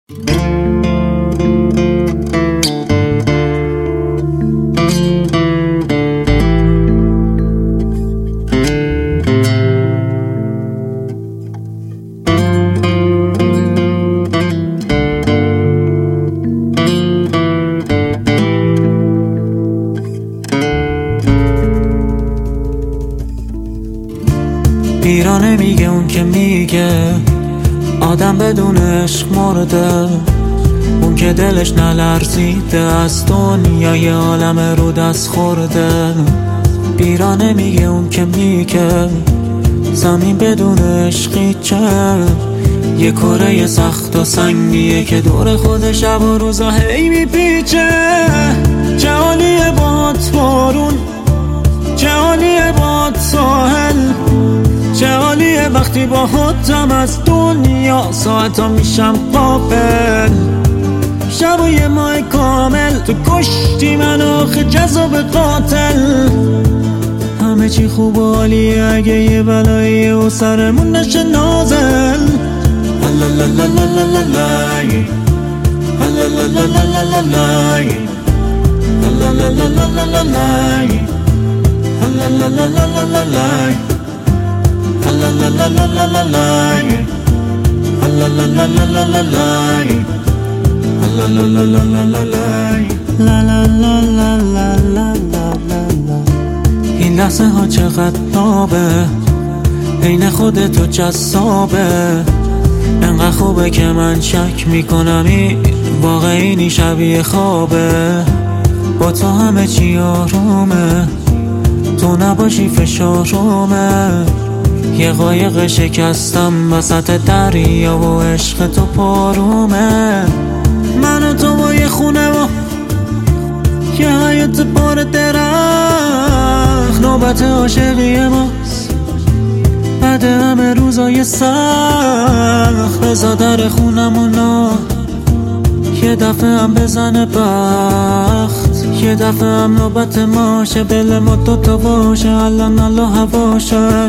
پیرانه میگه اون که میگه آدم بدون عشق مرده، اون که دلش نلرزیده از دنیای عالم رو دست خورده. پیرانه میگه اون که میگه زمین بدون عشقی چه، یه کره سخت و سنگیه که دور خود شب و روزا هی میپیچه. چه حالیه باد بارون، چه حالیه باد ساحل، چه حالیه وقتی با خودم از دنیا ساعتا میشم قافل. شب و یه ماه کامل تو کشتی من آخه جذاب قاتل. همه چی خوب و عالیه اگه یه بلاییه و سرمون نشه نازل. این لحظه ها چقدر نابه، عین خودتو جذابه. انقدر خوبه که من شک میکنم این واقعی شبیه خوابه. با تو همه چی آرومه، تو نباشی فشارومه. یه قایق شکستم وسط دریا و عشق تو پارومه. من و تو با یه خونه و یه حیات بار درخت، نوبت عاشقی ماست بعد همه روزای سخت. بزا در خونمونو یه دفعه هم بزنه بخت، یه دفعه هم نوبت ماشه دل ما دوتا باشه الان الله هواشه.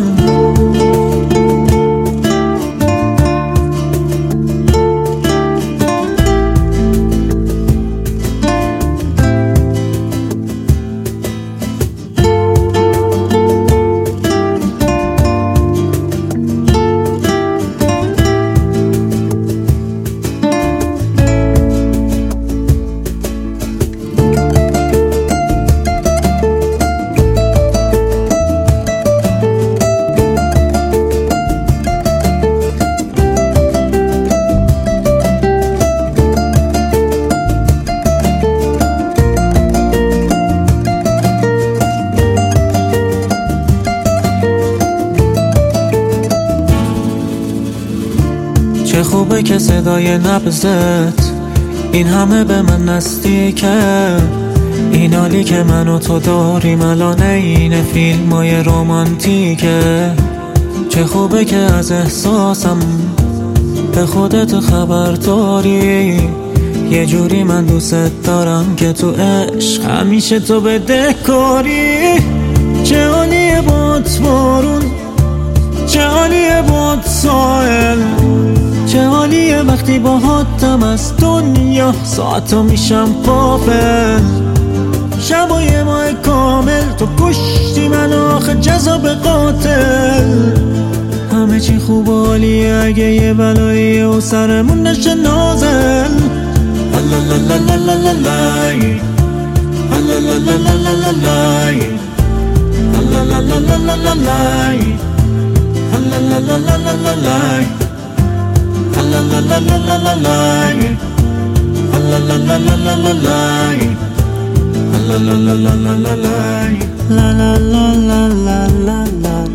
چه خوبه که صدای نبضت این همه به من نزدیکه. این حالی که من و تو داریم الان این فیلمای رمانتیکه. چه خوبه که از احساسم به خودت خبر داری. یه جوری من دوست دارم که تو عشق همیشه تو بدهکاری. چه حالیه باد بارون، چه حالیه باد ساحل، چه حالیه وقتی با حدم از دنیا ساعتا میشم قافل. شب و یه ماه کامل تو کشتی من آخه جذاب قاتل. همه چی خوب و عالیه اگه یه بلاییه و سرمون نشه نازل. La la la la la la